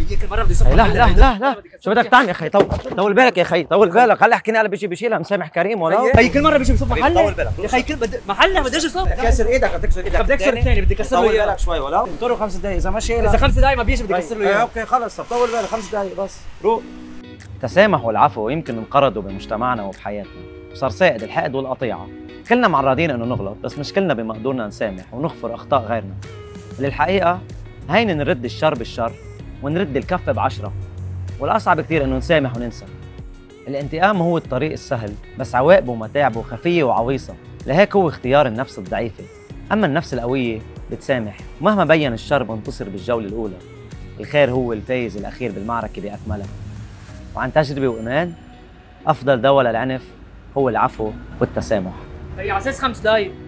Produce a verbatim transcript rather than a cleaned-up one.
هي كل مره بدي يصفق. لا لا لا لا شو بدك تعمل يا اخي؟ طول طول بالك يا اخي، طول بالك. خلي احكيني على بيجي بشيلها مسامح كريم ولا هي كل مره بيجي بصف محلنا. طول بالك يا اخي كل بد... محلنا بديش يصف. كسر ايدك، بدك تكسر ايدك. بدي اكسر الثاني، بدي اكسر له طول اياه. بالك شوي ولا انطره خمس دقايق اذا ماشي. اذا خمس دقايق ما بيجي بدي اكسر له ايه اياه. اوكي خلص، طب طول بالك خمس دقايق بس روق. التسامح والعفو يمكن انقرضوا بمجتمعنا وبحياتنا، وصار سائد الحقد والقطيعة. كلنا معرضين انه نغلط، بس مش كلنا بمقدورنا نسامح ونغفر اخطاء غيرنا. للحقيقة هين نرد الشر بالشر ونرد الكف بعشرة، والاصعب كثير انه نسامح وننسى. الانتقام هو الطريق السهل، بس عواقبه ومتاعبه خفية وعويصة، لهيك هو اختيار النفس الضعيفة. اما النفس القوية بتسامح، ومهما بين الشر بنتصر بالجولة الاولى. الخير هو الفايز الاخير بالمعركة باكملها. وعن تجربة وإيمان، أفضل دواء للعنف هو العفو والتسامح. هي على اساس خمس دقايق.